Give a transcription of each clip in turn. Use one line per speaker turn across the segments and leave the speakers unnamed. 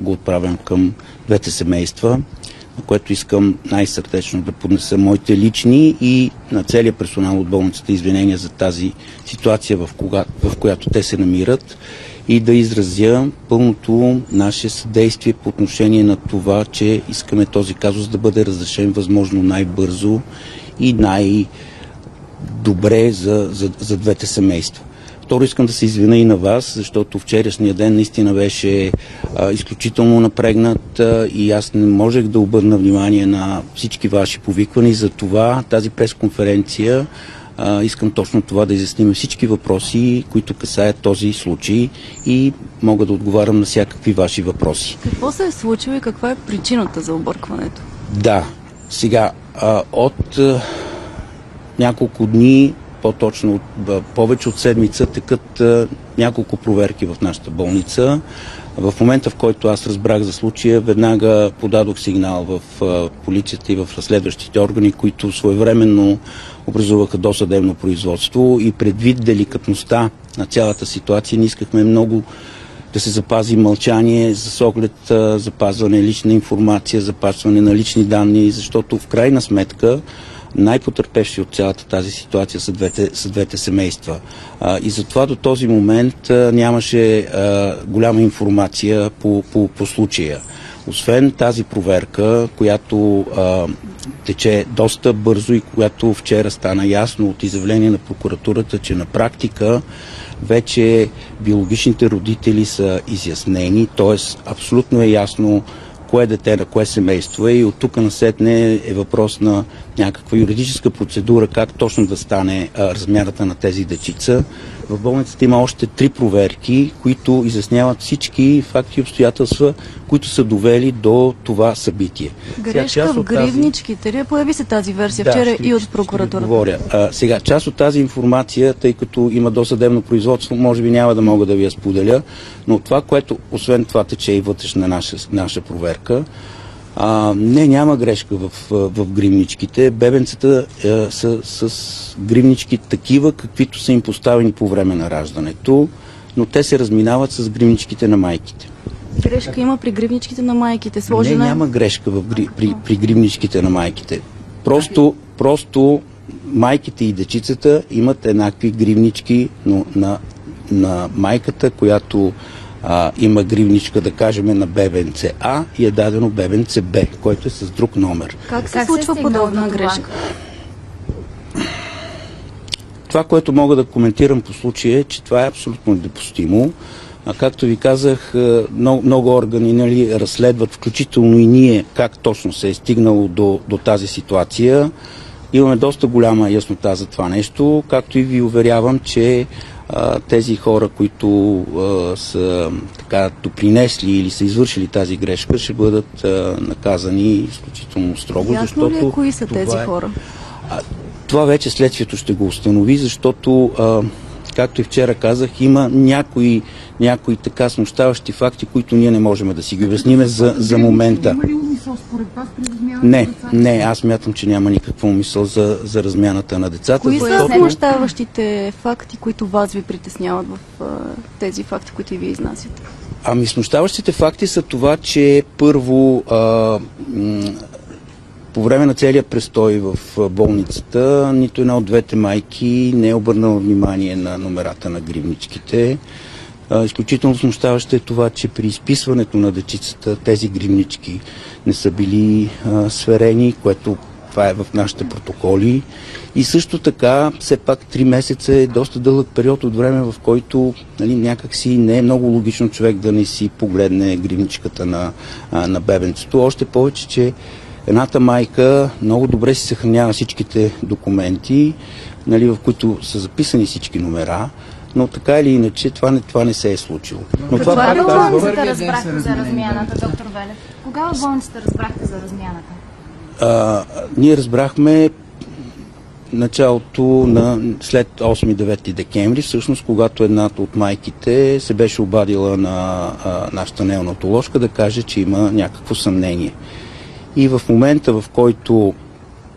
го отправям към двете семейства, на което искам най-сърдечно да поднеса моите лични и на целия персонал от болницата извинения за тази ситуация, в която те се намират, и да изразя пълното наше съдействие по отношение на това, че искаме този казус да бъде разрешен възможно най-бързо и най-добре за двете семейства. Второ, искам да се извиня и на вас, защото вчерашния ден наистина беше изключително напрегнат и аз не можех да обърна внимание на всички ваши повиквания. За това тази пресконференция искам точно това да изясним всички въпроси, които касаят този случай, и мога да отговарям на всякакви ваши въпроси.
Какво се е случило и каква е причината за объркването?
Да, сега от няколко дни, по-точно повече от седмица, текат няколко проверки в нашата болница. В момента, в който аз разбрах за случая, веднага подадох сигнал в полицията и в разследващите органи, които своевременно образуваха досъдебно производство, и предвид деликатността на цялата ситуация, не искахме много да се запази мълчание с оглед запазване лична информация, запазване на лични данни, защото в крайна сметка най-потърпевши от цялата тази ситуация са двете семейства. И затова до този момент нямаше голяма информация по случая. Освен тази проверка, която тече доста бързо и която вчера стана ясно от изявление на прокуратурата, че на практика вече биологичните родители са изяснени, т.е. абсолютно е ясно кое дете на кое семейство е, и от тук насетне е въпрос на някаква юридическа процедура, как точно да стане размяната на тези дечица. В болницата има още 3 проверки, които изясняват всички факти и обстоятелства, които са довели до това събитие.
Грешка в гривничките. Появи се тази версия вчера и от прокуратурата.
Сега, част от тази информация, тъй като има досъдебно производство, може би няма да мога да ви я споделя, но това, което освен това тече и вътрешна наша проверка, няма грешка в гривничките. Бебенцата са с гривнички такива, каквито са им поставени по време на раждането, но те се разминават с гривничките на майките.
Грешка има при гривничките на майките.
Няма грешка при гривничките на майките. Просто майките и дечицата имат еднакви гривнички, но на майката, която има гривничка, да кажем, на бебенце А, и е дадено бебенце Б, който е с друг номер.
Как се случва подобна грешка?
Това, което мога да коментирам по случая, е, че това е абсолютно недопустимо. Както ви казах, много органи разследват, включително и ние, как точно се е стигнало до тази ситуация. Имаме доста голяма яснота за това нещо, както и ви уверявам, че тези хора, които са допринесли или са извършили тази грешка, ще бъдат наказани изключително строго.
Ясно ли е кои са тези хора?
Това вече следствието ще го установи, защото, както и вчера казах, има някои така смущаващи факти, които ние не можем да си ги обясним за момента.
Има ли умисъл според вас при размяната на децата?
Не, аз мятам, че няма никаква умисъл за размяната на децата.
Кои са смущаващите факти, които вас ви притесняват в тези факти, които и вие изнасяте?
Смущаващите факти са това, че първо по време на целия престой в болницата нито една от двете майки не е обърнала внимание на номерата на гривничките. Изключително смущаващо е това, че при изписването на дечицата тези гривнички не са били сверени, което това е в нашите протоколи. И също така, все пак 3 месеца е доста дълъг период от време, в който някакси не е много логично човек да не си погледне гривничката на бебенцето. Още повече, че едната майка много добре си съхранява всичките документи, в които са записани всички номера, но така или иначе това не се е случило. Но
Кога в болницата разбрахте за размяната, доктор Велев? Кога в болницата разбрахте за размяната?
Ние разбрахме началото след 8-9 декември, всъщност, когато едната от майките се беше обадила на нашата неонатоложка да каже, че има някакво съмнение. И в момента, в който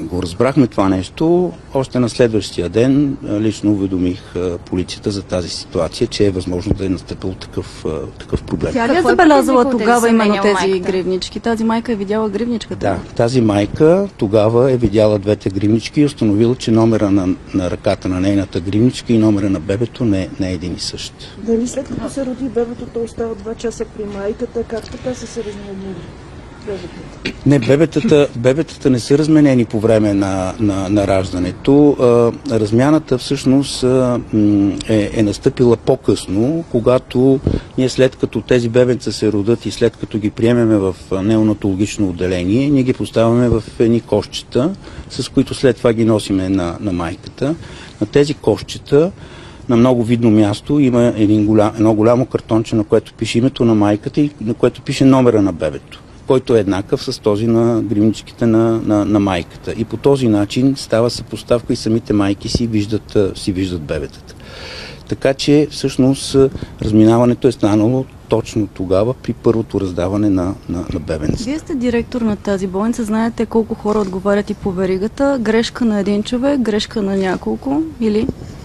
го разбрахме това нещо, още на следващия ден лично уведомих полицията за тази ситуация, че е възможно да е настъпил такъв проблем.
Тя ли е забелязала тогава именно тези гривнички? Тази майка е видяла гривничката?
Да, тази майка тогава е видяла двете гривнички и установила, че номера на ръката на нейната гривничка и номера на бебето не е един и същ.
Дали след като се роди бебето, то остава 2 часа при майката, как така са се разменили бебетата?
Не, бебетата не са разменени по време на раждането. Размяната всъщност е настъпила по-късно, когато ние след като тези бебенца се родят и след като ги приемеме в неонатологично отделение, ние ги поставяме в едни кошчета, с които след това ги носиме на майката. На тези кошчета на много видно място има едно голямо картонче, на което пише името на майката и на което пише номера на бебето, който е еднакъв с този на гривничките на майката. И по този начин става съпоставка и самите майки си виждат бебетата. Така че всъщност разминаването е станало точно тогава при първото раздаване на бебенци.
Вие сте директор на тази болница, знаете колко хора отговарят и по веригата. Грешка на един човек, грешка на няколко или?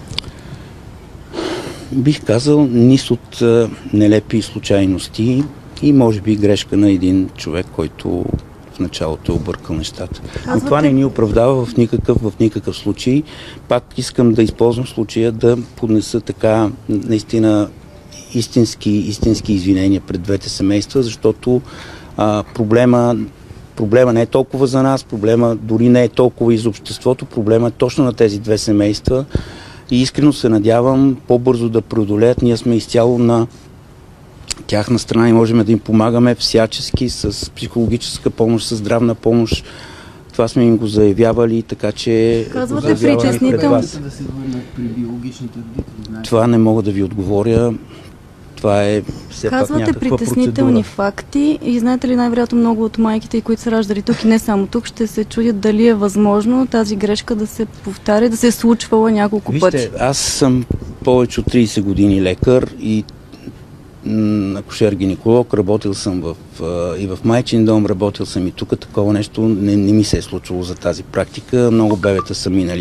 Бих казал низ от нелепи случайности и може би грешка на един човек, който в началото е объркал нещата. Но това не ни оправдава в никакъв случай. Пак искам да използвам случая да поднеса така наистина истински извинения пред двете семейства, защото проблема не е толкова за нас, проблема дори не е толкова и за обществото, проблема е точно на тези две семейства и искрено се надявам по-бързо да преодолеят. Ние сме изцяло на тяхна страна и можем да им помагаме всячески с психологическа помощ, с здравна помощ. Това сме им го заявявали, така че...
Казвате притеснително.
Да се върнат при биологичните родители.
Това не мога да ви отговоря. Това е все пак
Казвате
някаква
притеснителни
процедура.
факти и знаете ли, най-вероятно много от майките, които са раждали тук и не само тук, ще се чудят дали е възможно тази грешка да се повтаря, да се е случвала няколко пъти.
Вижте, аз съм повече от 30 години лекар и акушер-гинеколог, работил съм и в майчин дом, работил съм и тук. Такова нещо не ми се е случило за тази практика. Много бебета са минали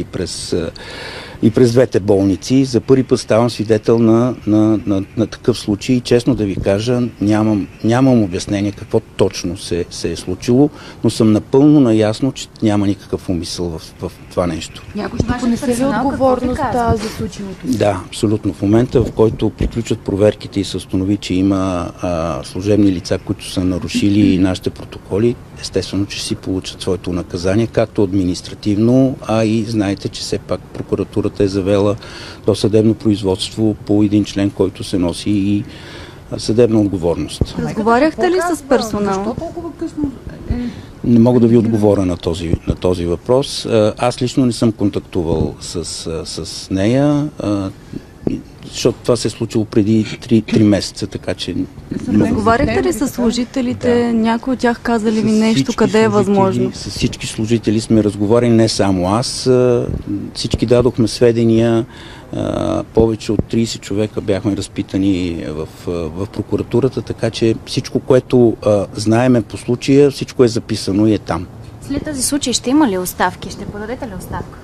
през двете болници. За първи път ставам свидетел на такъв случай и честно да ви кажа, нямам обяснение какво точно се е случило, но съм напълно наясно, че няма никакъв умисъл в това нещо.
Някой ще понесе ли отговорността за случилото?
Да, абсолютно. В момента, в който приключат проверките и се установи, че има служебни лица, които са нарушили нашите протоколи, естествено, че си получат своето наказание, както административно, а и знаете, че все пак прокуратурата е завела досъдебно производство по един член, който се носи и съдебна отговорност.
Разговаряхте ли с персонал?
Защо толкова късно
Не мога да ви отговоря на този въпрос. Аз лично не съм контактувал с нея, защото това се е случило преди 3 месеца, така че...
Разговаряхте ли с служителите? Да. Някой от тях каза ли ви нещо, къде е възможно?
С всички служители сме разговаряли, не само аз. Всички дадохме сведения. Повече от 30 човека бяхме разпитани в прокуратурата, така че всичко, което знаеме по случая, всичко е записано и е там.
След този случай ще има ли оставки? Ще подадете ли оставка?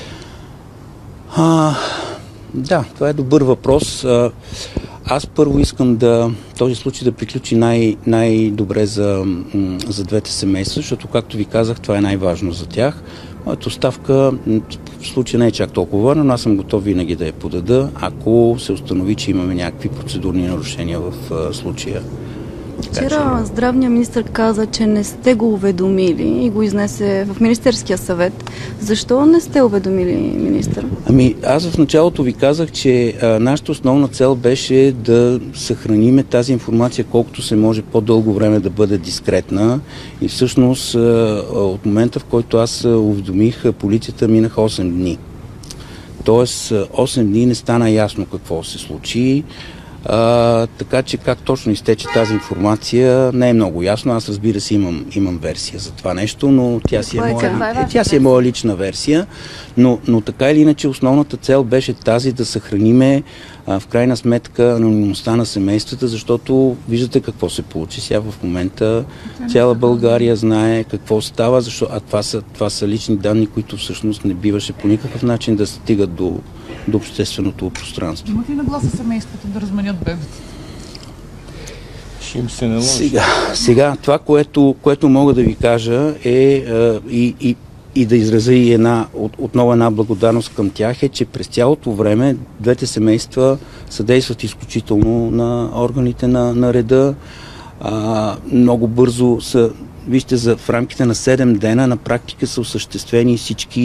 Да, това е добър въпрос. Аз първо искам този случай да приключи най-добре за двете семейства, защото, както ви казах, това е най-важно за тях. Моята оставка в случая не е чак толкова важна, но аз съм готов винаги да я подада, ако се установи, че имаме някакви процедурни нарушения в случая.
Вчера здравният министър каза, че не сте го уведомили и го изнесе в Министерския съвет. Защо не сте уведомили министър?
Аз в началото ви казах, че нашата основна цел беше да съхраниме тази информация колкото се може по-дълго време да бъде дискретна и всъщност от момента, в който аз уведомих полицията, минаха 8 дни. Тоест 8 дни не стана ясно какво се случи. Така че как точно изтече тази информация не е много ясно. Аз, разбира се, имам версия за това нещо, но тя си е моя лична версия. Но така или иначе основната цел беше тази да съхраниме в крайна сметка анонимността на семействата, защото виждате какво се получи. Сега в момента цяла България знае какво става, а това са лични данни, които всъщност не биваше по никакъв начин да стигат до общественото пространство.
Имат ли нагласа семействата да разменят бебета?
Ще им се наложи.
Сега това, което мога да ви кажа е и да изразя и отново една благодарност към тях е, че през цялото време двете семейства съдействат изключително на органите на реда. Много бързо са, вижте, в рамките на 7 дена на практика са осъществени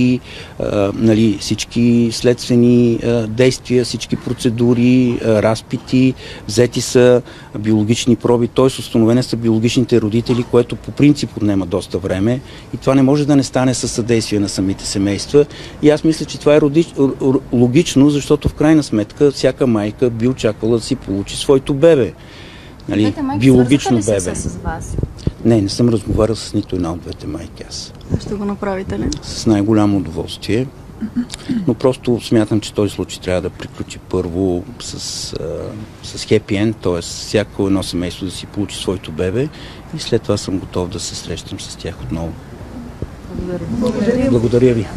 всички следствени действия, всички процедури, разпити, взети са биологични проби, т.е. установени са биологичните родители, което по принцип отнема доста време и това не може да не стане със съдействие на самите семейства. И аз мисля, че това е логично, защото в крайна сметка всяка майка би очаквала да си получи своето бебе. Биологично бебе.
С вас?
Не съм разговарял с нито една от двете майки аз.
Ще го направите ли?
С най-голямо удоволствие. Но просто смятам, че този случай трябва да приключи първо с хепи енд, т.е. всяко едно семейство да си получи своето бебе и след това съм готов да се срещам с тях отново. Благодаря ви.